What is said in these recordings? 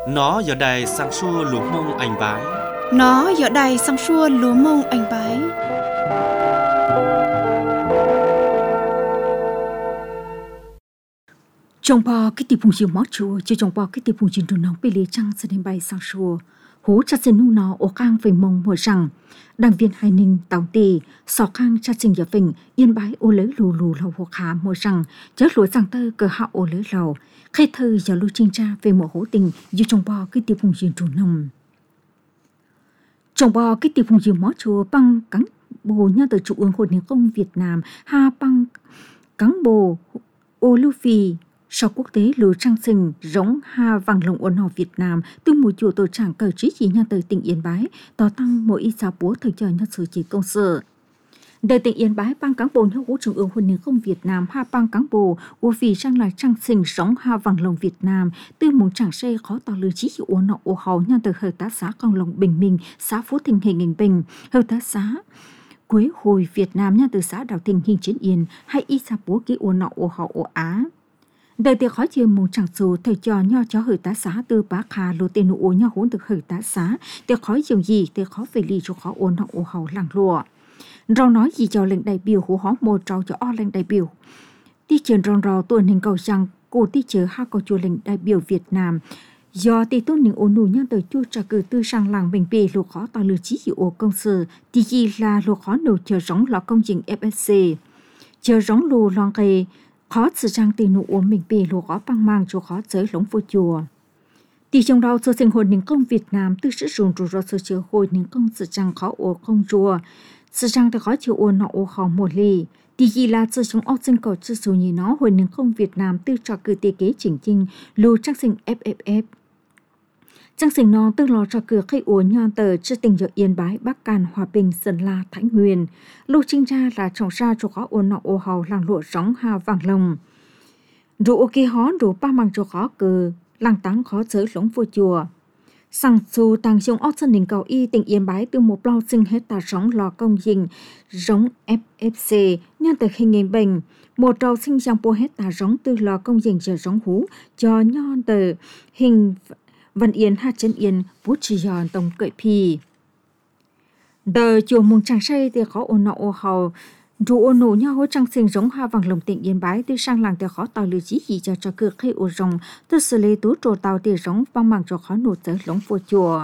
Nó giờ đây sang xua lúa mông anh bái. Nó giờ đây sang xua lúa mông anh bái. Trong bao cái tiệp phùng chiều mót chùa, cho trong bao cái tiệp phùng chiều đồ nóng bê lê trăng sẽ đến bay sang xua. Hú chặt xin nu nó ổ cang về mông mùa rằng. Đảng viên Hai Ninh, Tàu Tì, Sò Khang chặt xin giờ phình, Yên Bái ô lấy lù lù lầu hồ khá mùa rằng. Chớ lúa rằng tơ cờ hạo ô lấy lầu. Khai thơ giờ lưu trinh tra về mùa hố tình, dù trong bao cái tiệp phùng chiều đồ nóng. Trong bao cái tiệp phùng chiều mót chùa băng cắn bồ nha từ Trung ương Hội Liên công Việt Nam, ha băng cắn bồ ô lưu phì. Sau quốc tế lúa trăng sinh giống ha vàng lồng ôn hò Việt Nam từ mùa chùa tổ trạng cờ trí chỉ nha tới tỉnh Yên Bái tỏ tăng mỗi ít giáo bố thời chờ nha sự chỉ công sự. Đời tỉnh Yên Bái bang cán bộ nhau của Trung ương Hội Liên công Việt Nam ha bang cán bộ của vì trang là trăng sinh giống ha vàng lồng Việt Nam từ mùng trạng xe khó tỏ lừa trí chỉ ôn nọ ô hầu nha từ hợp tác xã Con Lồng Bình Minh, xã Phú Thịnh Hình Hình Bình, hợp tác xã Quế Hồi Việt Nam nha từ xã Đào Thịnh Hình Chiến Yên hay ít giáo bố ký ôn nọ ô hầu ô Á. Đời tiệc khó chiều mùng chẳng dù thời cho nho cho hợp tác xã từ bá khà lô tên ổ nho hốn được hợp tác xã tiệc khó chiều gì tiệc khó về lì cho khó ôn họ ổ hầu làng lụa. Rau nói gì cho lệnh đại biểu hú hó một trâu cho o lệnh đại biểu. Tí trường rong rau tuần hình cầu rằng cô tí chờ ha cầu chùa lệnh đại biểu Việt Nam. Do tỷ tôn những ổ nụ nhân tới chua trả cử tư sang làng bình bì lụa khó tỏ lừa trí hiệu ổ công sự tí gì là lụa khó nổ chờ giống lọ công trình FSC. Chờ giống lù loang kề khó sự trang tiền nụ ốm mình bề lúa có băng mang cho khó giới lống vô chùa. Tỷ trong đó số sinh hội những công Việt Nam tư sử dụng rủi ro sự chữa hội những công sự trang khó ổ không chùa. Sự trang thì khó chịu ổ nọ ổ khó một lì. Tỷ gì là sự trong ốc sinh cầu sự dù như nó hội những công Việt Nam tư trò cử tế kế chỉnh chinh lưu trang sinh FFF. Trang sinh nó tương lo cho cửa khai ổ nhon tờ chưa tình giờ Yên Bái, Bắc Càn, Hòa Bình, Sơn La, Thái Nguyên. Lưu trinh ra là trồng ra cho khó ổ nọ ổ hầu làng lụa giống hà vàng lồng. Rủ ô kê hó rủ ba mang cho khó cờ, làng táng khó giới lống vô chùa. Sang xu tăng dùng ốc sân đỉnh cầu y tỉnh Yên Bái từ một bao sinh hết tà giống lò công dình giống FFC nhân từ hình hình bình. Một trâu sinh trong bộ hết tà giống từ lò công dình chờ giống hú cho nhon từ hình Văn Yên hát chân Yên bút chỉ giòn tổng cậy pì. Đời chùa mùng tràng say thì khó ôn nọ ô hầu. Rủ ôn nụ nhau hối trăng sinh giống ha vàng lồng tỉnh Yên Bái từ sang làng thì khó tàu lừa chí gì cho cửa khi ô rồng. Từ xử lý tú trồ tàu thì giống băng mạng cho khó nụ tới lống vô chùa.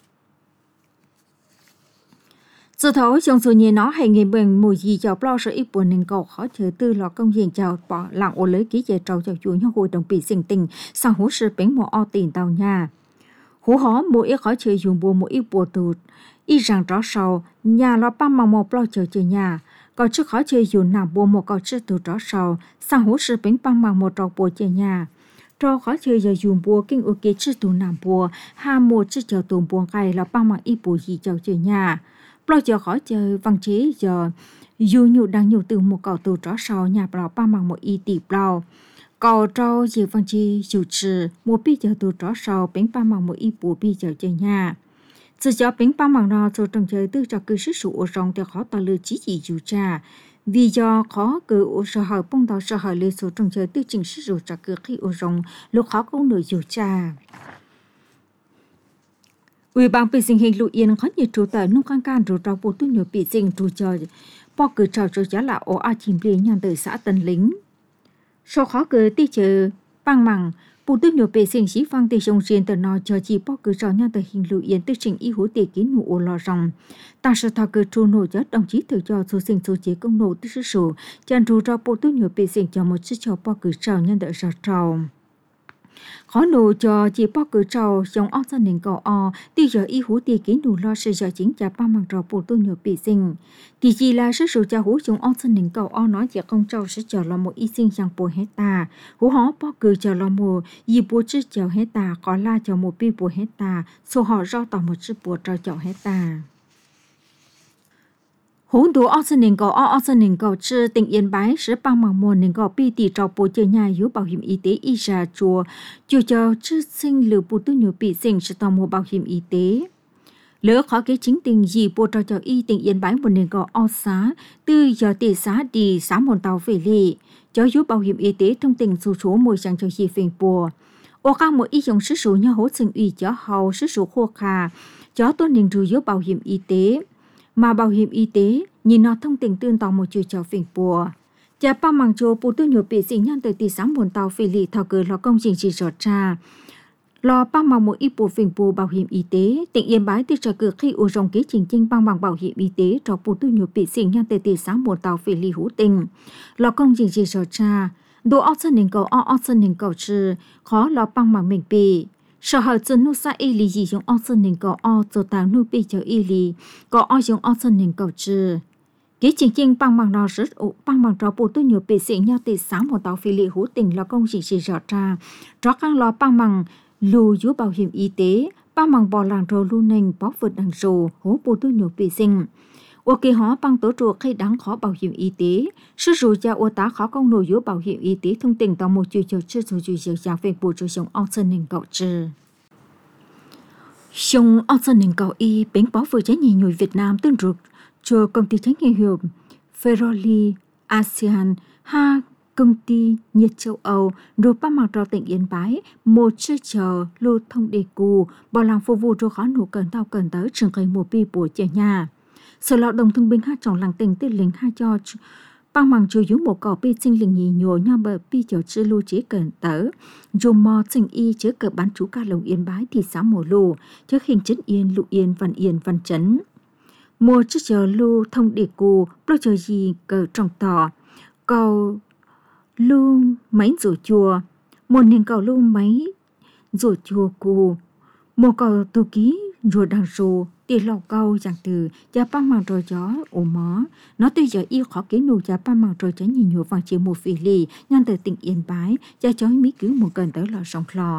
Sự thấu trong số nhiên nó hay nghề bệnh mùi gì cho bao sở ít buồn nên cầu khó chờ tư lò công diện chào bỏ làng ô lấy ký dạy trâu cho chúa nhau hồi đồng bị sinh tình sang hú sư bánh mùa o tiền tàu nhà. Hú hó mỗi ít khó chơi dùng bùa mỗi ít bùa tụt. Ý rằng rõ sầu nhà lo băng mà một bao chờ nhà. Còn trước khó chơi dùng nằm bùa một cầu trước tụt rõ sầu sang hú sư bánh băng bằng một trò bùa chơi nhà. Trò khó chơi giờ dùng bùa kinh ô kế trước tụt nằm bùa hà một trước chờ tụt bùa gai là băng bằng ít bùa gì cho chơi nhà. Bao giờ khó chơi văn chế giờ dù nhiều đang nhiều từ một cầu tụt rõ sầu nhà bảo băng bằng một ít tỷ bao. Cầu trâu gì văn chế dù trừ một bí giờ tụt rõ sầu bánh băng bằng một ít bùa bí giờ chơi nhà. Sự cho bánh băng bằng nó rồi trong chơi tư cho cứ sức sụ rong thì khó tỏ lừa chí gì dù cha. Vì do khó cứ ô sở hở bông đào sở hở lê số trong chơi tư trình sức sụ cho cứ khi ô rong lúc khó cũng nổi dù cha. Ủy ban bị sinh hình lụ yên khó nhiệt trụ tờ nông khang can rủ trao bộ tư nhiều bị sinh trụ chơi. Bỏ cử trào cho giá là ổ a chìm lê nhằm từ xã Tân Lính. Số khó cứ tí chờ băng mẳng. Bộ tư nhiều bề sinh sĩ phang tì trong riêng tờ nó cho chỉ bỏ cử trò nhau tờ hình lưu yên tư trình y hữu tì ký nụ ô lò rong. Ta sẽ thảo cử trù nổ chất đồng chí thử cho số sinh số chế công nổ tư sư sổ chẳng rù cho bộ tư nhiều bề sinh cho một chiếc cho bỏ cử trò nhân đợi ra trò. Khó nổ cho chỉ bỏ cử trò trong ốc dân nền cầu o tí giờ y hữu tì ký nụ lo sẽ giờ chính trả ba mạng trò bộ tư nhiều bề sinh. Thì chỉ là sức sổ cho hữu trong ốc dân nền cầu o nói chỉ không trò sẽ cho là một y sinh chẳng bộ hết ta. Hữu họ bỏ cử cho là một y bố chứ cho hết ta có la cho một bi bộ hết ta số họ do tỏ một chiếc bộ cho hết ta. Hỗn đủ ốc dân nền cầu chứ tỉnh Yên Bái sẽ bằng bằng mùa nền cầu bi tỷ trò bộ chơi nhà yếu bảo hiểm y tế y ra chùa chùa cho chứ sinh lưu bộ tư nhiều bị sinh sẽ tỏ một bảo hiểm y tế. Lỡ khó cái chính tình gì bộ trò cho y tỉnh Yên Bái một nền cầu o xá từ giờ tỷ xá đi xá một tàu về lì cho yếu bảo hiểm y tế thông tin số số môi sang cho gì phình bùa. ô các một ý dùng sử dụng nhau hỗ sinh ủy cho hầu sử dụng khô khà cho tôn định rủi ro bảo hiểm y tế mà bảo hiểm y tế nhìn nó thông tin tương tàu một chiều cho phiền bùa cha ba mang cho bộ tư nhiều bị sinh nhân từ tỷ sáng buồn tàu phi lì thao cử lo công trình chỉ rõ tra lo ba mang một ít bộ phiền bùa bảo hiểm y tế tỉnh Yên Bái từ trò cử khi u rong ký trình trình băng bằng bảo hiểm y tế cho bộ tư nhiều bị sinh nhân từ tỷ sáng buồn tàu phi lì hữu tình lo công trình chỉ rõ tra đồ óc sân nền cầu óc sân nền cầu trừ khó lo băng bằng mình bị sở hữu chân nu sa y lì gì dùng óc sân nền cầu cho tàu nu bị cho y lì có dùng óc sân nền cầu trừ ký trình trình băng bằng nó rất băng bằng cho bộ tư nhiều bị sinh nhau từ sáng một tàu phi lì hữu tình lo công trình chỉ rõ tra cho các lo băng bằng lù yếu bảo hiểm y tế băng bằng bò làng rồi lu nền bó vượt đằng rồ hố bộ tư nhiều bị sinh ô kỳ họ bằng tổ trụ khi đáng khó bảo hiểm y tế sử dụng cho ô tá khó công nội yếu bảo hiểm y tế thông tin tàu một chiều chiều chưa rồi chiều chiều về bộ chủ sống option nền cầu trừ xong option nền cầu y bến bó vừa trái nhì nhồi Việt Nam tương rụt cho công ty trách nhiệm hiệu Ferroli ASEAN ha công ty nhiệt châu Âu rồi ba mặt trò tỉnh Yên Bái một chiếc chờ lưu thông đề cù bảo làm phục vụ cho khó nụ cần tới trường cây một pi của trẻ nhà Sở Lao động Thương binh hát trọng làng tỉnh tư lính hai cho băng bằng chủ yếu một cỏ pi sinh linh nhì nhổ nhau bờ pi chở chư lưu chế cần tớ dùng mò sinh y chế cờ bán chú ca lồng Yên Bái thì xã mùa lù trước hình chất yên lụ yên văn chấn một chiếc chờ lưu thông địa cù lo chờ gì cờ trồng tỏ cầu lưu máy rủ chùa một nền cầu lưu máy rủ chùa cù một cầu tu ký rồi đằng rù tiền lọc câu chẳng từ cha ba mang rồi chó ổ mó nó tuy giờ yêu khó kiến nụ cha ba mang rồi chó nhìn nhổ vàng chiều một phỉ lì nhân từ tỉnh Yên Bái cha chó mỹ cứu một cần tới lò sông lò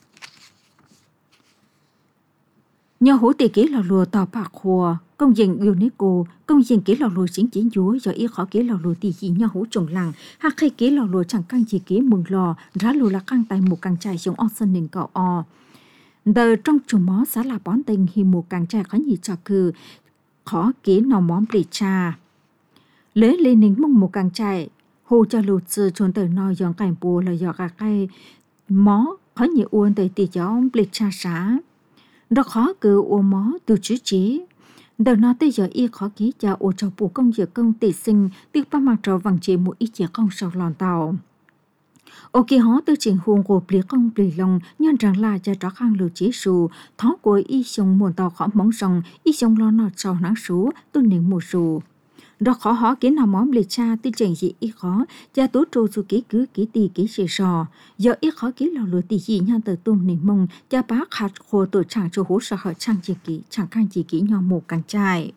nhờ hỗ tỷ ký lò lùa tàu bạc khùa công dân UNESCO công dân ký lò lùa chính chỉ chúa do yêu khó ký lò lùa tỷ gì nhờ hỗ trồng làng hay khi ký lò lùa chẳng căn chỉ ký mừng lò rá lùa là căn tại một căn trại giống oxen nền cỏ o đời trong chùm mó xã là bón tình hi một càng trai khó nhị cho cư khó ký nò món bì cha lấy lên nính mong một càng trai hồ cho lụt sư chuồn tới nò dọn cảnh bùa là dọn gà cây mó khó nhị uôn tới tì cho bì cha xã đó khó cư ô mó từ chữ chế đời nó tới giờ y khó ký cho ô cho bù công việc công tỷ sinh tiếc ba mặt trò vàng chế một ít chế công sau lòn tàu ô kỳ họ từ trình hùng của bì công bì lòng nhân rằng là cho trò khang lưu chế sù thó của y xong muôn tàu khó mong rồng y xong lo nọ trò nắng sú tôi nín mùa sù đó khó họ kiến nào món bì cha từ trình gì y khó cha tố trô su ký cứ ký tì ký xì sò giờ y khó ký lò lửa tì gì nhân từ tôm nín mông cha bác hạt khô tổ chẳng cho hố sợ họ chẳng chỉ ký chẳng khang chỉ ký nhỏ một càng trai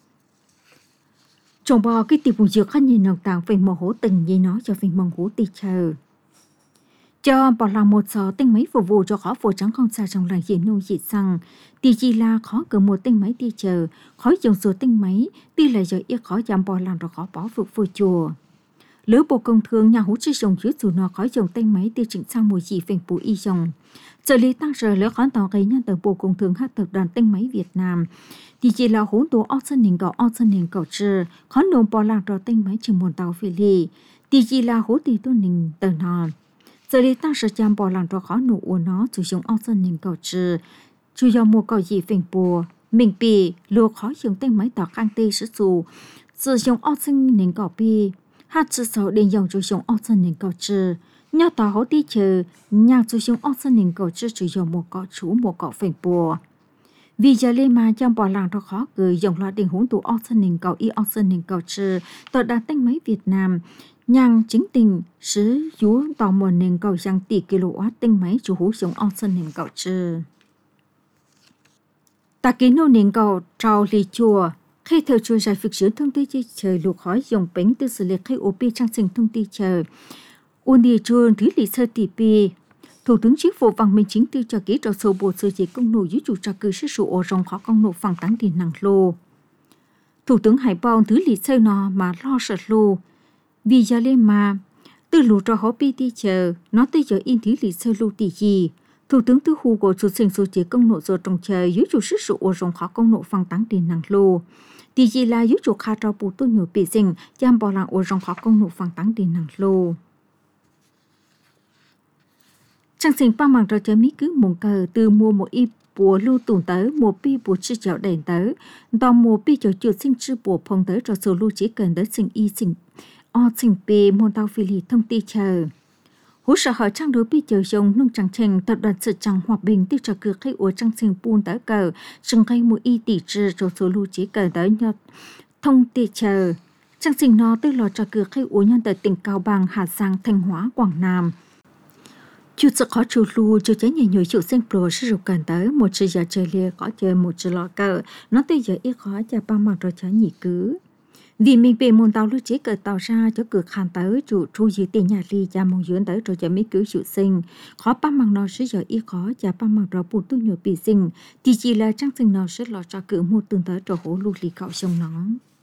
chồng bò cái tiệp bùn dược khăn nhìn nồng tàng về mồ hố tình như nó cho về mong hố tì chờ cho bỏ làm một giờ tinh máy phục vụ cho khó phổ trắng không xa trong làng diện nông dị xăng thì chỉ là khó cỡ một tinh máy đi chờ khó dùng số tinh máy đi lại giờ ít khó giảm bỏ làm rồi khó bỏ phục vụ chùa lỡ bộ công thương nhà hỗ trợ dùng dưới dù nó khó dùng tinh máy đi chỉnh sang mùi gì phình bù y dùng trợ lý tăng giờ lỡ khó tàu gây nhân từ bộ công thương hát tập đoàn tinh máy Việt Nam thì chỉ là hỗn tố option nền cầu trừ khó nộp bỏ làm rồi tinh máy chỉ một tàu phi lì thì chỉ là hỗ tỷ tôi nền tờ nọ giờ đi tăng sự chăm bỏ làm cho khó nụ của nó sử dụng option nền cầu trừ chủ yếu một cầu gì phình bùa mình bị lừa khó dùng tên máy tỏ khang tê sử dụng option nền cầu pi hát sử dụng điện dùng sử dụng option nền cầu trừ nhau tỏ hỗ tí trừ nhà sử dụng option nền cầu trừ sử dụng một cầu chủ một cầu phình bùa vì giờ lên mà chăm bỏ làm cho khó gửi dùng loạt điện hỗn tụ option nền cầu y option nền cầu trừ tỏ đạt tên máy Việt Nam nhang chính tình sử dụng tàu một nền cầu sang tỷ kW tinh máy chủ hữu dùng option nền cầu trừ ta ký nô nền cầu trào lì chùa khi thời chùa giải phục dưỡng thông tin chi trời lục khói dùng bánh từ xử lý khi OP trang sinh thông tin trời uôn đi chuông thứ lý sơ tỷ pi Thủ tướng Chính phủ Phạm Minh Chính tư cho ký trò sổ bộ sơ chế công nổ dưới chủ trò cử sức sổ ổ rồng khó công nổ phẳng tán tiền năng lô Thủ tướng Hải Bao thứ lý sơ nò mà lo sợ lô vì giờ lên mà từ lũ trò họ pi đi chờ nó tới giờ in thứ lý sơ lưu tỷ gì Thủ tướng Tư Hù của chủ sinh số chế công nộ rồi trong chờ dưới chủ sức sổ ổ rồng khó công nộ phẳng tán tiền năng lô tỷ gì là dưới chủ khá trò bù tôi nhiều bị sinh chăm bỏ làng ổ rồng khó công nộ phẳng tán tiền năng lô Trang sinh ba mang rồi cho mí cứ mùng cờ từ mua một ít bùa lưu tùng tới một pi bùa chữ chảo đèn tới tao một pi cho chuột sinh chữ bùa phong tới cho số lưu chỉ cần tới sinh y sinh o sinh p môn tao phi lì thông ti chờ hỗ trợ hỏi trang đối pi chờ dòng nông trang trình tập đoàn sự trang hòa bình tiêu cho cửa khai của trang sinh buôn tới cờ sừng khai một y tỷ trừ cho số lưu chỉ cần tới nhật thông ti chờ trang sinh nó tư lò cho cửa khai của nhân tại tỉnh Cao Bằng, Hà Giang, Thanh Hóa, Quảng Nam. Chú sẽ có chú lưu cho trái nhà nhồi chịu sinh pro sử dụng cần tới một sự giờ chơi lia có chơi một sự lọ cờ nó tới giờ ít khó cho ba mặt rồi trái nhị cứ vì mình bị môn tàu lưu chế cờ tàu ra cho cửa khăn tới chủ thu dưới tiền nhà ly cha mong dưỡng tới rồi cho mấy cứ chịu sinh khó ba mặt nó sẽ giờ ít khó cho ba mặt rồi bùn tu nhồi bị sinh thì chỉ là trang sinh nó sẽ lọ cho cửa một tương tới rồi hổ lưu lì cạo sông nó.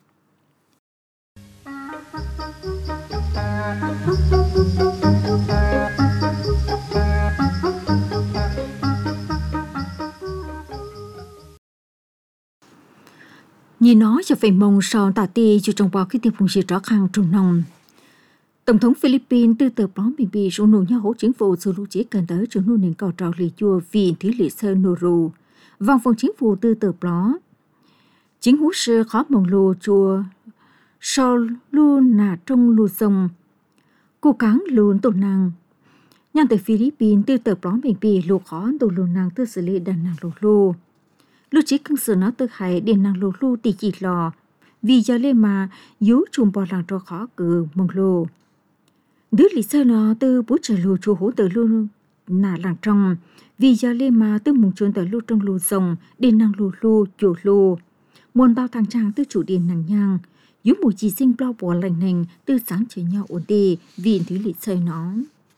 Nhìn nó cho phải mong sau tà ti cho trong bao cái tiệp phùng gì rõ khăn trùng nồng. Tổng thống Philippines từ tờ báo bị số nổ nhau hỗ chính phủ sự lưu chế cần tới cho nô nền cầu trào lì chua vì thứ lì sơ nô rù. Văn phòng chính phủ từ tờ báo chính hú sư khó mong lô chua sau luôn nà trong lù sông. Cố gắng luôn tổ năng. Nhân từ Philippines từ tờ báo bị lô khó tổ lô năng từ xử lý đàn năng lô lô. Lúc chỉ cần sự nó từ hải điện năng lô lô thì chỉ lò vì giờ lên mà yếu chùm bò làng cho khó cử mong lô đứa lý sơ nó từ bút trở lô chùa hỗ từ luôn nà làng trong vì giờ lên mà từ mùng chuồn tới lô trong lô rồng điện năng lô lô chùa lô muôn bao thằng trang từ chủ điện năng nhang yếu mùi chỉ sinh bao bò lành nành từ sáng chơi nhau ổn đi vì thứ lý sơ nó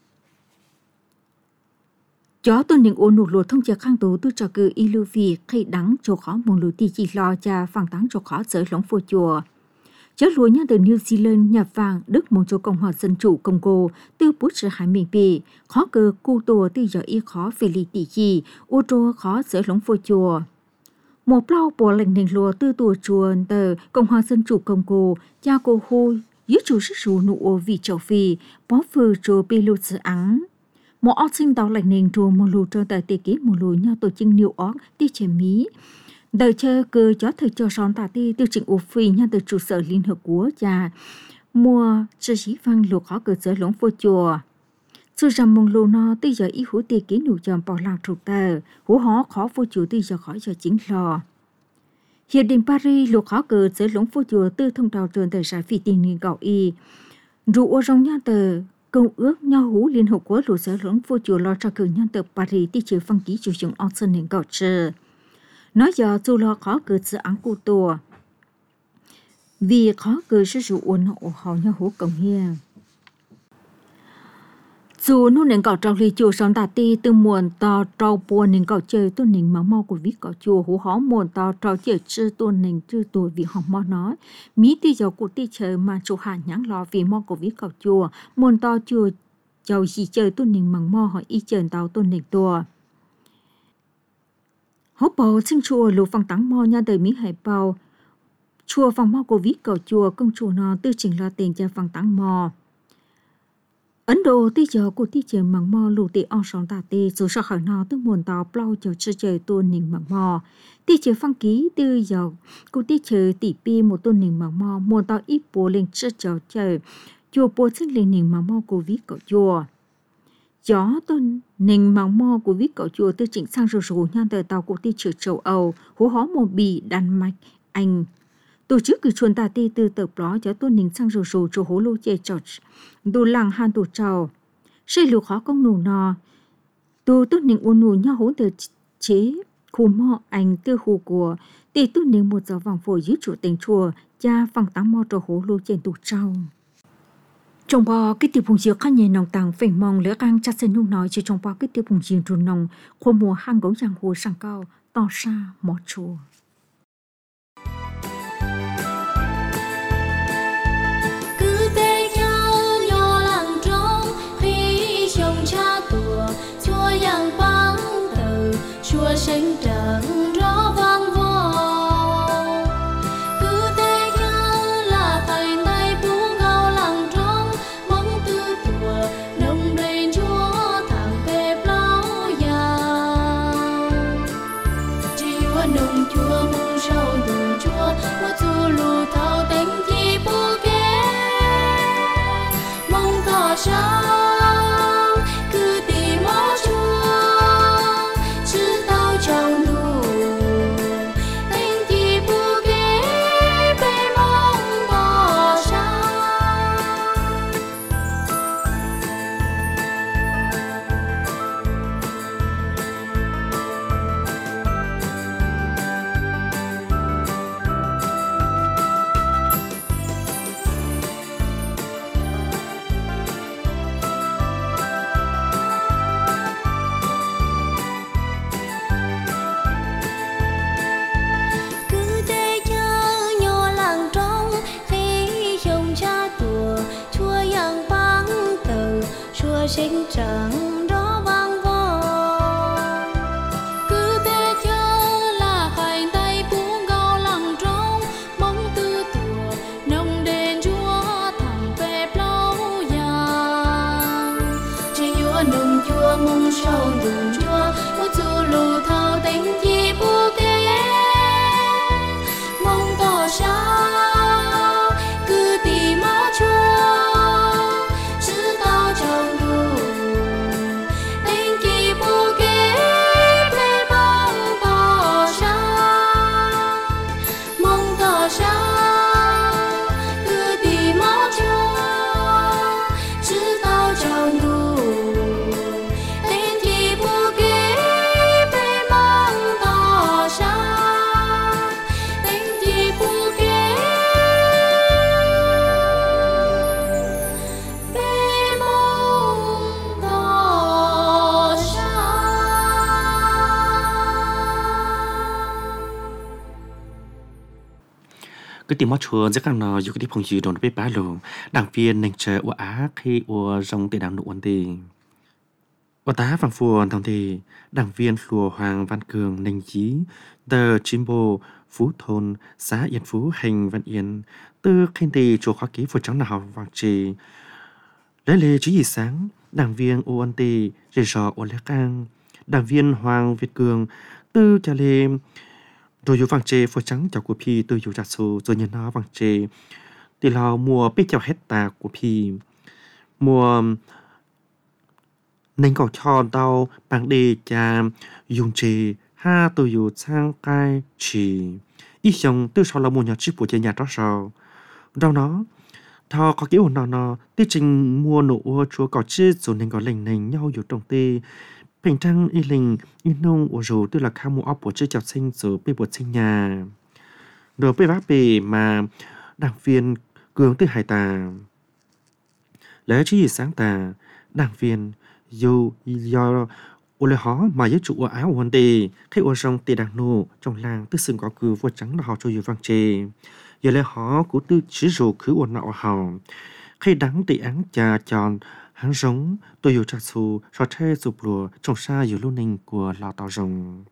chó tuần định ôn nụ lụt thông chia khang tố tư trò cử y lưu vì khai đắng cho khó mong lụt thì chỉ lo cha phẳng táng cho khó giới lóng phô chùa. Chó lúa nhá từ New Zealand, Nhật Vàng, Đức mong cho Cộng hòa Dân chủ Congo từ bút sự hải mình bì, khó cờ cu tùa từ giờ y khó về lì tỷ chi, ô tô khó giới lóng phô chùa. Một lâu bò lệnh nền lùa từ tùa chùa từ Cộng hòa Dân chủ Congo, cha cô hô, dưới chủ sức sủ nụ ô vì châu Phi, bó phừ chùa bì lụt sự ắng. Một ốc sinh tàu lạnh nền trùa một lù cho tại tỷ ký một lù nhau tổ chức New York tí chế Mỹ. Đời chơi cơ chó thời cho son tà ti tiêu trình ổ phi nhau từ trụ sở Liên Hợp Quốc cha mua cho sĩ văn lù khó cơ sở lũng vô chùa. Dù rằng một lù nó từ giờ ý hữu tỷ ký nụ chồng bỏ lạc trục tờ, hữu họ khó vô chùa từ giờ khỏi giờ chính lò. Hiệp định Paris lù khó cơ sở lũng vô chùa từ thông tàu trường thời sản phi tình niên gạo y. Rủ ô rong nhau tờ Công ước nhau hú Liên Hợp Quốc lũ sở lũng vô chùa lo cho cử nhân tập Paris tí chữ phân ký chủ dụng Oxen nền gạo trừ. Nói giờ dù lo khó cử dự án cụ tùa. Vì khó cử sử dụng ổn hộ họ nhau hú cộng hiền. Dù nô nền gạo trào lì chùa sống tà ti từ muộn tàu trào buồn nền gạo chơi tuần nền mà mò của viết gạo chùa hú hó muộn tàu trào chơi chư tuần nền chư tuổi vì họ mò nói. Mỹ tí giờ cụ tí chơi mà chủ hạ nhãn lo vì mò của viết gạo chùa muộn tàu chùa giàu gì chơi tuần nền bằng mò họ y chơi tàu tuần nền tùa. Hố bầu sinh chùa lũ phẳng tắng mò nha đời Mỹ hải bầu. Chùa phẳng mò của viết gạo chùa công chùa nó tư trình lo tiền cho phẳng tắng mò. Ấn Độ tí giờ của tí chơi măng mò lù tí ong sống tà tì dù sao khỏi nó tức muôn tàu plau cho chơi chơi tuần nền măng mò. Tí chơi phăng ký tư giờ của tí chơi tỷ pi một tuần nền măng mò muôn tàu ít bố lên chơi chơi chùa bố sinh lên nền măng mò của viết cậu chùa. Gió tuần nền măng mò của viết cậu chùa tư chỉnh sang rồi rủ nhan tờ tàu của tí chơi châu Âu hú hó một Bỉ, Đan Mạch, Anh. Tổ chức cử chuồn tà ti từ tập đó cho tuần nền sang rồi rủ cho hố lô chê chọt. Đồ làng hàn tổ trào. Xây lù khó công nụ nò. Đồ tuần nền ôn nụ nhau hố tờ chế. Khu mò anh tư hù của. Tỷ tuần nền một giờ vòng phổi dưới chủ tình chùa. Cha phẳng tăng mò cho hố lô trên tổ trào. Trong bò cái tiêu bùng diệu khá nhẹ nòng tàng phỉnh mong lỡ căng chặt sen nung nói cho trong bò cái tiêu bùng diệu rùn nòng. Khô mùa hang gấu giang hồ sang cao. To xa mò chùa. sinh trận rõ vang vọng cứ thế nhau là tay tay buông gao lặng trong bóng tư tùa nồng đầy chúa thẳng về sinh chẳng đó vang vọng cứ thế cho là phải tay buông gao lặng trong mong tư tùa nồng đền chúa thẳng về lâu dài chỉ chúa nồng chúa mong sâu đường chúa một dù lù thao đánh chi bu kê mong tỏ sao cứ tìm máu chúa chứ tao trong đủ đánh chi bu kê để mong tỏ sao cứ tìm máu chúa chứ tao trong đủ đánh chi bu kê để mong tỏ sao đánh chi bu kê để mong tỏ sao. Cái tìm mót chùa rất là nó dù cái đi phong gì đồn bếp bá lù đảng viên nền chờ của á khi của dòng tề đảng nụ ổn định ở tá vàng phùa thằng thì đảng viên lùa Hoàng Văn Cường nền chí tờ chim bồ Phú Thôn xã Yên Phú hành Văn Yên từ khen tì chùa khóa ký phù trắng nào vàng trì lấy lê chứ gì sáng đảng viên ô ân tì rề rò ô lê cang đảng viên Hoàng Việt Cường từ cha lê rồi dù vàng trì phù trắng chào của phi từ dù chặt xù rồi nhân nó vàng trì thì là mùa biết chào hết tà của phi mùa nên có cho đau bằng đi cha dùng trì ha từ dù sang cai chỉ ít xong từ sau là một nhà chip của nhà đó sao đâu nó thọ có kiểu nó tiết trình mua nụ chúa có chứ rồi nên có lệnh này nhauอยู่ตรงตีเป็นจังอีลิงอีนงอรูตัวละข้ามูอปวดชื่อจับเส้นสู่ไปบวชเส้นยาโดยไปวัดไปมาดังเวียนเกืองตื้อหายตาแล้วชี้sángตาดังเวียนdù do ô lê hó mà giới trụ áo hoàn tì khi ô sông tì đặc nô trong làng tư sừng có cử vua trắng là họ cho dù vang chê giờ lê hó của tư chỉ rù khứ ổn nọ hào khi đắng tì án trà tròn hắn giống tôi dù trà xù so tre sụp lùa trong xa dù lưu ninh của lò tàu rồng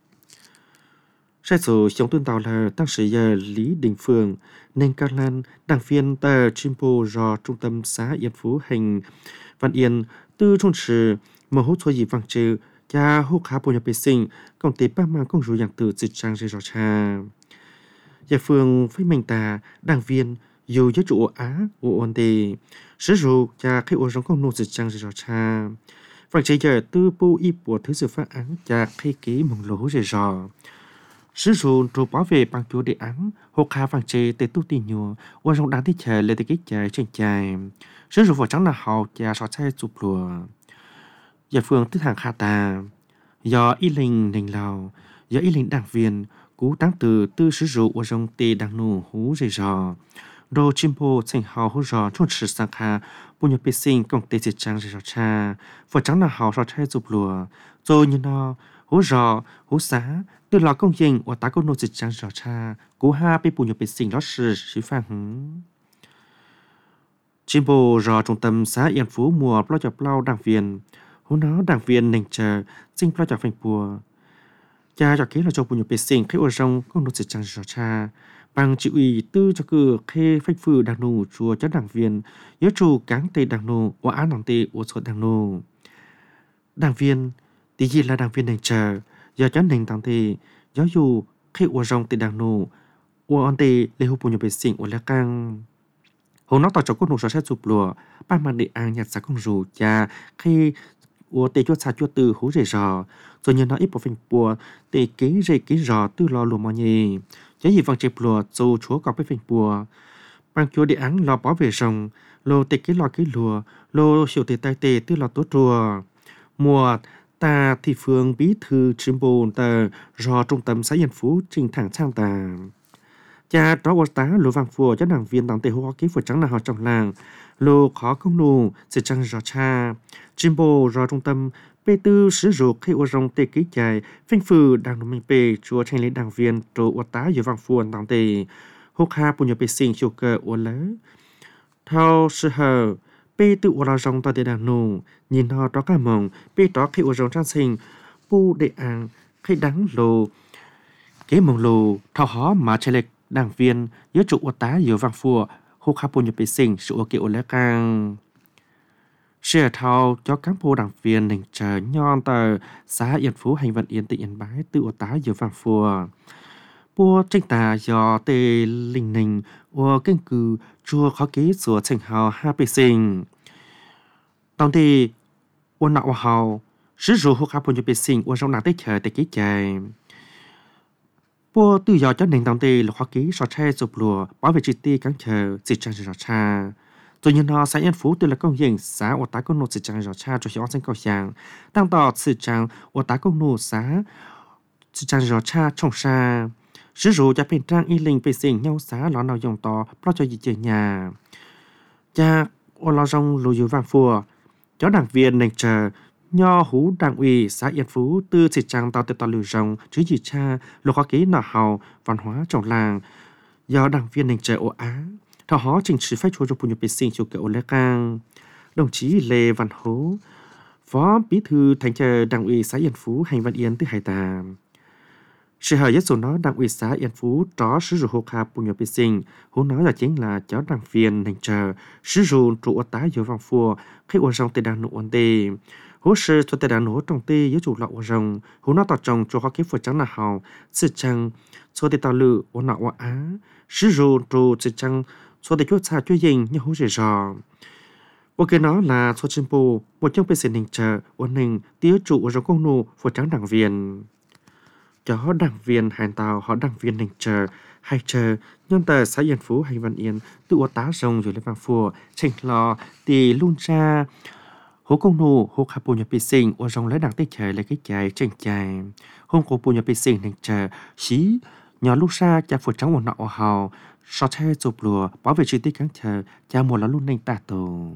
sai dù sống tuân tàu là tăng sĩ giờ Lý Đình Phương nên Cao Lan đảng viên tờ Chimpo do trung tâm xã Yên Phú hành Văn Yên tư trong sự mà hút cho gì vang trừ cha hút khá bộ nhập vệ sinh công ty ba mang công rủ dạng từ dịch trang dây rõ cha nhà phương với mình ta đảng viên dù giới trụ á ô ôn tì sử dụng cha khi ô trong công nô dịch trang dây rõ cha vang trừ giờ tư bu y bộ thứ sự phát án cha khi ký mong lỗ dây rõ sử dụng trụ bảo vệ bằng chúa đề án hút khá vang trừ để tu tì nhùa ô trong đáng tí chờ lên tới cái chạy trên chạy sử dụng vỏ trắng là hậu cha so xe chụp lùa nhà phương tức hàng khả tà do y linh nền lào do y linh đảng viên cú đáng từ tư sử dụng ở trong tê đảng nụ hú dây dò đồ chim bồ thành hào hú dò trong sự sang khả bù nhập bê sinh công tê dịch trang dây dò cha vỏ trắng là hậu so xe chụp lùa rồi như nó hú dò hú xá từ lò công dân ở tá công nô dịch trang dò cha cú ha bê bù nhập bê sinh đó sự sĩ phản hứng chim bồ do trung tâm xã Yên Phú mùa bao chập lao đảng viên hôm đó đảng viên nền chờ sinh bao chập phanh bùa cha cho kế là cho bùa nhập bê sinh khi ở trong công nô dịch trang dò cha bằng chịu ủy tư cho cử khi phanh phừ đảng nô chùa cho đảng viên nhớ chủ cáng tây đảng nô và án đảng tây của số đảng nô đảng viên tí gì là đảng viên nền chờ do cho nền đảng tây giáo dù khi ở trong tây đảng nô và án tây lê hụt bùa nhập bê sinh ở lá cang hôm nó tỏ cho con nụ sẽ chụp lùa ban màn để ăn nhặt sáng con rù cha khi của tê chuột xa chuột từ hú rể rò rồi nhân nó ít bộ phim bùa tê kế rể kế rò từ lò lùa mò nhì giá gì vàng chẹp lùa dù chúa có cái phim bùa ban chúa để ăn lò bảo vệ rồng lô tê kế lò kế lùa lô siêu tê tai tê từ lò tốt rùa mùa ta thì phương bí thư chim bồn tờ do trung tâm xã Yên Phú trình thẳng sang tà cha đó qua tá lô vàng phùa cho đảng viên đảng tây hoa ký phùa trắng là họ trong làng lô khó công nụ sẽ trăng rõ cha chim bồ do trung tâm bê tư sử dụng khi ô rong tê ký chạy phanh phừ đảng đồng minh bê chúa tranh lấy đảng viên trô qua tá dưới vàng phùa đảng tây hô kha bùn nhập bê sinh chiều cờ ô lỡ thao sư hờ bê tự ua lao rong tao để đàn nụ nhìn họ đó cả mộng bê đó khi ua rong trang sinh bu đệ ăn khi đắng lù kế mộng lù thao hó mà chạy lệch đảng viên giữa trụ ua tá giữa vang phùa hô khá bùn nhập bê sinh sự ua kiểu lẽ càng sẽ thao cho các bộ đảng viên nền chờ nhon tờ xã Yên Phú hành vận Yên Tịnh Yên Bái tự ua tá giữa vang phùa bùa tranh tà do tê linh ninh ua kinh cư chua khó ký sủa thành hào ha bê sinh tao thì ua nọ ua hào sử dụng hô khá bùn nhập bê sinh ua rong nàng tế chờ tế ký chạy bùa tự do cho nền tao thì là khó ký so che sụp lùa bảo vệ chi ti cắn chờ xịt trang rõ cha rồi nhân họ xã Yên Phú từ là công dân xã ua tá công nô xịt trang rõ cha cho hiệu sinh cầu giang tăng tỏ xịt trang ua tá công nô xã xịt trang rõ cha trong xa sử dụng cho bên trang y linh bê sinh nhau xã lọ nào dùng to lo cho gì chơi nhà cha ô lo rong lùi dù vàng phùa cho đảng viên nền chờ nho hú đảng ủy xã Yên Phú tư xịt trang tàu tàu lùi rong chứ gì cha lô khó ký nọ hào văn hóa trong làng do đảng viên nền chờ ô á thảo hó trình sử phách chúa cho phụ nhập bê sinh cho kẻ ô lê cang đồng chí Lê Văn Hố phó bí thư thành chờ đảng ủy xã Yên Phú hành văn Yên từ Hải Tà sự hời nhất số nó đảng ủy xã Yên Phú đó sử dụng hộ khá bùn nhập bê sinh hú nói là chính là cháu đảng viên nền chờ sử dụng trụ ổ tá giữa vòng phùa khi ổ rong tê đàn nụ ổn tê hú sư cho tê đàn nụ trong tê với chủ lọ ổ rong hú nó tỏ trồng cho khó ký phổ trắng là hào sự chăng cho tê tàu lự ổ nọ ổ á sử dụng trụ sự chăng cho tê chốt xa chốt dình như hú rể rò ổ kê nó là cho chinh bù một trong bê sinh nền chờ ổ nền tía trụ ổ rong công nụ phổ trắng đảng viên cho đảng viên hành tàu họ đảng viên nền chờ hay chờ nhân tờ xã Yên Phú hay Văn Yên tự ổ tá rồng rồi lên vàng phùa tranh lò tì luôn ra hố công nụ hố khá bù nhập bê sinh ổ rồng lấy đảng tế chờ lấy cái chạy tranh chạy hôm cổ bù nhập bê sinh nền chờ xí nhỏ lúc xa cha phù trắng một nọ hào so che chụp lùa bảo vệ chi tiết cán chờ cha một là luôn nền tà tổ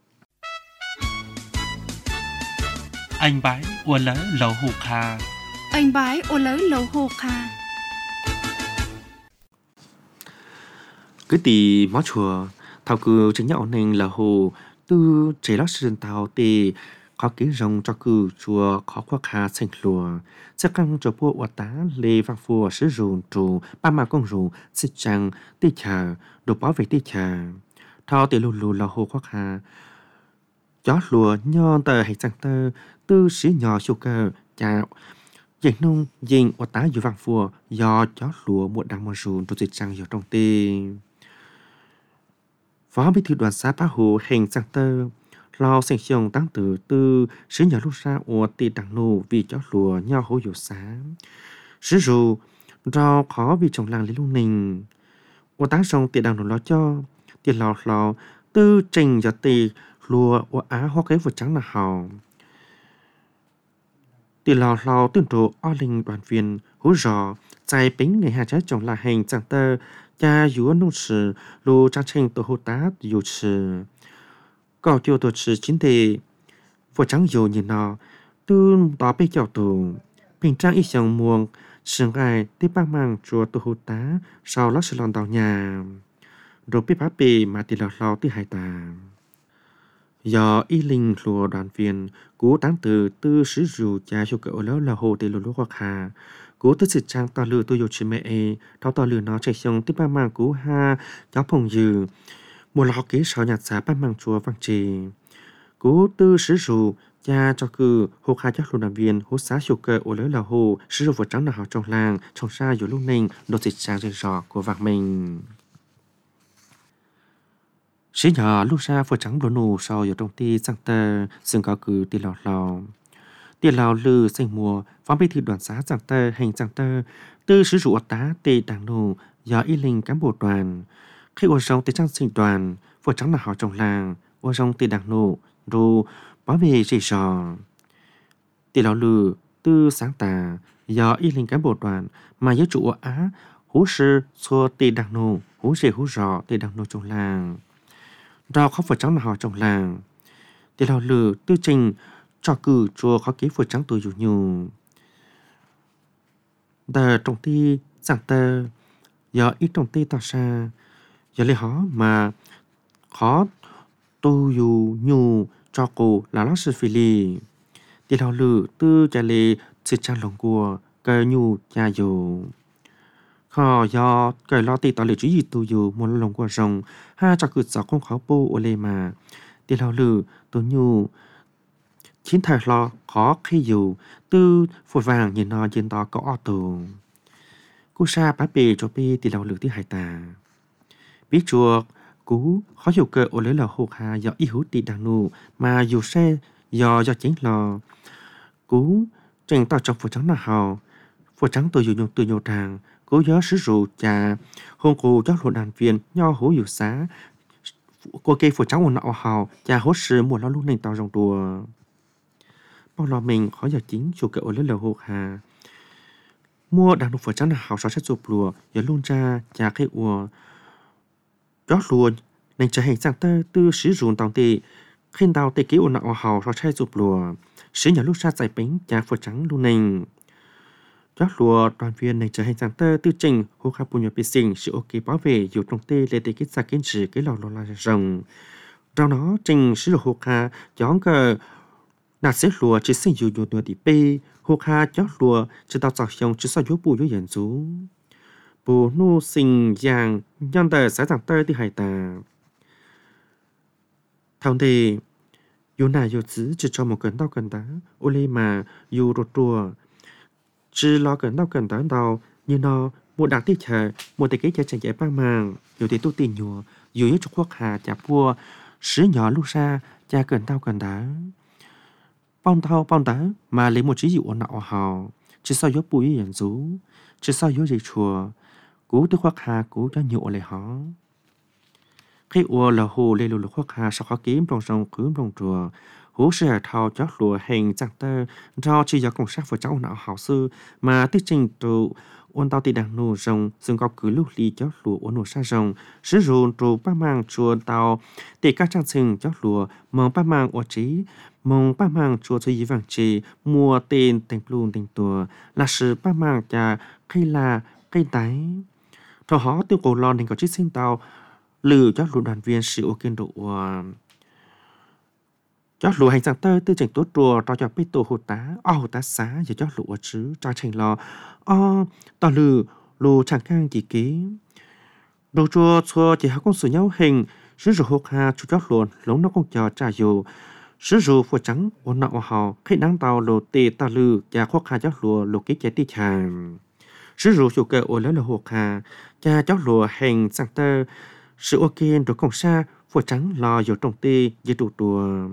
anh bái ổ lỡ lầu hù kha anh bái ô lớn lầu hồ kha cứ tì mó chùa thao cư chính nhau nên là hồ tư chế lót sơn tàu tì khó ký rồng cho cư chùa khó khoa kha xanh lùa sẽ căng cho bộ ổ tá lê vang phùa sử dụng trụ ba mà công rủ xích trang tì chờ đồ bảo vệ tì chờ thao tì lù lù là hồ khoa kha chó lùa nhon tờ hay sang tơ tư sĩ nhỏ sưu cơ chào dành nông dành ổ tá dù vàng phùa do chó lúa một đằng một rùn rồi dịch trang hiểu trong tì phó bí thư đoàn xã Bá Hồ hành sang tơ lo sinh xong tăng từ tư sử nhỏ lúc ra ổ tì đằng nụ vì chó lúa nhau hố dụ xá sử dụng rau khó vì trồng làng lý lưu nình ổ tá xong tì đằng nụ lo cho tì lò tư trình cho tì lúa ổ á hoa cái vật trắng là hào tì lò tuyên trổ o linh đoàn viên hú rò dài bính ngày hà trái trồng là hành chẳng tơ cha dúa nông sử lù trang tranh tổ hô tá dù sử có chiều tổ sử chính thị vô trắng dù nhìn nó tư đó bê chào tù bình trang ít dòng muông sừng ai tiếp bác mang chùa tổ hô tá sau lót sử lòn đào nhà rồi bê bá bì mà tì lò tư hải tà do y linh lùa đoàn viên cú tán từ tư sử dụng cha cho cậu lớn là hồ tê lùa lúa hoặc hà cú tư sự trang tao lừa tôi dù chỉ mẹ thao tao lừa nó chạy xong tiếp ba mang cú ha cháu phòng dừ một lọ kế sáu nhạt xá ba mang chùa vang trì cú tư sử dụng cha cho cử hồ khai chắc lùa đoàn viên hốt xá cho cậu lớn là hồ sử dụng vật trắng là họ trong làng trong xa dù lúc ninh đột dịch trang rơi rò của vàng mình sĩ nhỏ lúc xa phở trắng đồ nụ sau ở trong ti sang tơ xương cao cử ti lào lư xanh mùa phó bí thư đoàn xã sang tơ hành sang tơ tư sử dụng tá tê đảng nụ do y linh cán bộ đoàn khi ở trong tê trang sinh đoàn phở trắng là họ trong làng ở trong tê đảng nụ rồi bảo vệ dây sò ti lào lư tư sáng tà do y linh cán bộ đoàn mà giới chủ ở á hú sư xua tê đảng nụ hú dây hú rò tê đảng nụ trong làng rau khó phở trắng là họ trong làng tì lào lử tư trình cho cử chùa khó ký phở trắng tuổi dù nhù đờ trong ti giảng tơ do ít trong ti tao xa do lấy họ mà khó tu yu nhu cho cô là nó sự phi lì thì lao lử tư cha lì sự trang lòng của cái nhu cha dù khó do cái lo tì tao lì chú gì tu yu một lòng của rồng ha cho cứ gió không khó bô ô lê mà thì lao lử tu nhu chính thời lo khó khi dù tư phụt vàng nhìn nó nhìn to có o tù cú sa bá bì cho bì thì lao lử tí hải tà biết chuộc cú khó hiểu cơ ô lấy là hụt hà do ý hữu tì đàn nụ mà dù xe do chính lò cú trình tao trong phổ trắng là hào phổ trắng tôi dù từ nhiều tràng cố nhớ sử dụng trà hôn cụ cho lộ đàn viên nho hữu dù xá cô kê phổ trắng một nọ hào trà hốt sư một lo lúc nền tao rồng đùa bao lo mình khó giờ chính chủ cơ ô lấy là hụt hà mua đàn nụ phổ trắng là hào so xét chụp lùa giờ luôn ra trà cây ùa đó luôn nên trở thành sang tơ tư sử dụng tòng tị khi đào tị kỹ ổn nọ hào so xét chụp lùa sử nhà lúc ra giải bánh trà phổ trắng luôn nền đó lùa đoàn viên này trở thành sang tơ tư trình hô khá bùn nhập bị sinh sự ok bảo vệ dù trong tê lệ tị kết ra kiến trị cái lò là rồng trong đó trình sử dụng hô khá chóng cờ nạt xếp lùa chỉ sinh dù nhuột nhuột tị bê hô khá chó lùa chỉ tạo dọc dòng chỉ sao dấu bù dấu dẫn dú bù nô sinh giang nhân tờ xã giảng tơ tị hải tà thằng thì dù nào dù chỉ cho một cơn đau cơn đá ô lê mà dù rụt rùa chỉ lo cơn đau cơn đá đau như nó một đặc tiết chờ một tỷ kế cho chẳng giải băng màng dù thì tu tiền nhùa dù như Trung Quốc hà chả vua sứ nhỏ lúc xa cha cơn đau cơn đá bong đá mà lấy một trí dụ nọ hào chỉ sao dốt bùi nhận rú chỉ sao dốt gì chùa cú tư khoác hà cú cho nhụ lại họ khi ua là hồ lê lù lù khoác hà sau khó kiếm trong sông cứ trong chùa hú sẽ thao chót lùa hình chẳng tơ do chỉ do công sát của cháu não hảo sư mà tiết trình trụ ôn tao tì đằng nô rồng dừng cao cứ lúc ly chót lùa ôn nô sa rồng sử dụng trụ ba mang chùa tàu tì các trang sừng chót lùa mong ba mang ổ trí mong ba mang chùa cho ý vàng trì mua tên thành plun thành tùa là sự ba mang trà cây là cây tái thọ họ tiêu cổ lon thành có chiếc sinh tàu lử chót lùa đoàn viên sự ô kiên độ chót lùa hành sang tơ tư chỉnh tốt rùa cho bê tổ hồ tá hồ tá xá giờ chót lùa chứ cho chỉnh lò tao lử lù chẳng cang chỉ ký đồ chùa chùa chỉ học con sử nhau hình sử dụng hộp hà chú chót lùa lống nó con chờ trả dù sử dụng phù trắng ôn nọ hào khi đáng tàu lù tê tao lử cha khoác hà chót lùa lù ký chế tì chàng sử dụng chủ cơ ôn lấy là hộp hà cha chót lùa hành sang tơ sự ok rồi con xa phù trắng lò dù trong tê như tụ tùa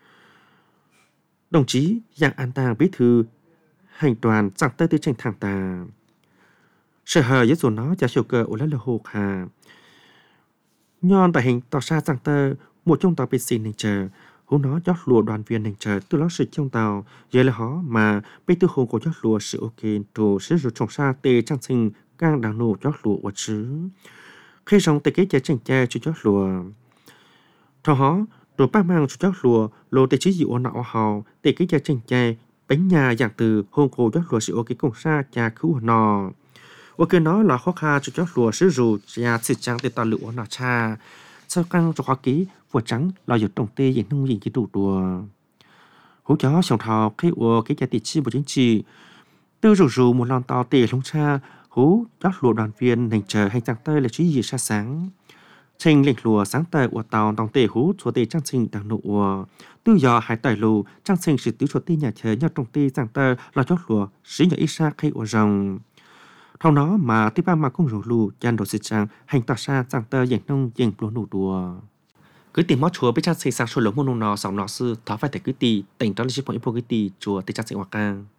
đồng chí Giang An Tàng bí thư hành đoàn sang tơ tư tranh thẳng tà sở hờ với dù nó cha chủ cơ ôn lấy là hộp hà nhon tại hình tàu xa sang tơ một trong tàu bị xin nên chờ hú nó chót lùa đoàn viên nên chờ từ đó sự trong tàu vậy là họ mà bây tư hồn của chót lùa sự ok rồi sử dụng trong xa tê trang sinh càng đàn nổ chót lùa của chứ khi xong tê kế chế tranh cha cho chót lùa thọ họ rồi bác mang cho chót lùa lô tê chí dịu nọ hào tê kế chế tranh cha bánh nhà dạng từ hôn cổ chót lùa sự ok công xa cha cứu nọ ok nó là khó khăn cho chót lùa sử dụng cha sự trang tê tàu lụa nọ cha sau căng cho khó ký phù trắng lo dược trồng tê diện nông diện chỉ đủ đùa hú chó sòng thào khi ua cái giá trị chi bộ chính trị tư rủ một lon to tê lông cha hú chót lùa đoàn viên hành chờ hành trang tê là trí gì xa sáng trình lịch lùa sáng tờ ua tàu tòng tê hú chúa tê trang sinh đằng nụ ua tư dò hải tẩy lù trang sinh sự tứ chúa tê nhà chờ nhau trồng tê giang tơ là chót lùa sĩ nhỏ ít xa khi ua rồng thau nó mà tiếp ba mà cũng rủ lù chan đồ xịt trang hành tỏ xa giang tơ diện nông diện lúa nụ đùa cứ tìm mót chúa bên trang xây sang số lớn môn nó sòng nó sư tháo phải tại cứ tì tỉnh đó là chiếc bọn ipo cứ tì chùa tê trang sinh hoạt càng